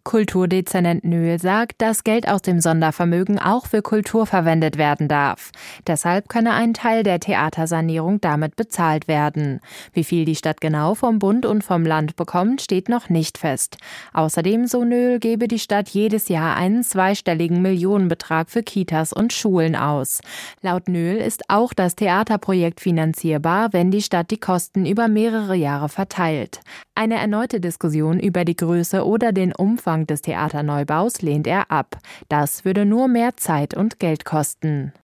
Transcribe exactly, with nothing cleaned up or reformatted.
Kulturdezernent Nöhl sagt, dass Geld aus dem Sondervermögen auch für Kultur verwendet werden darf. Deshalb könne ein Teil der Theatersanierung damit bezahlt werden. Wie viel die Stadt genau vom Bund und vom Land bekommt, steht noch nicht fest. Außerdem, so Nöhl, gebe die Stadt jedes Jahr einen zweistelligen Millionenbetrag für Kitas und Schulen aus. Laut Nöhl ist auch das Theaterprojekt finanzierbar, wenn die Stadt die Kosten über mehrere Jahre verteilt. Eine erneute Diskussion über die Größe oder den Umfang des Theaterneubaus lehnt er ab. Das würde nur mehr Zeit und Geld kosten.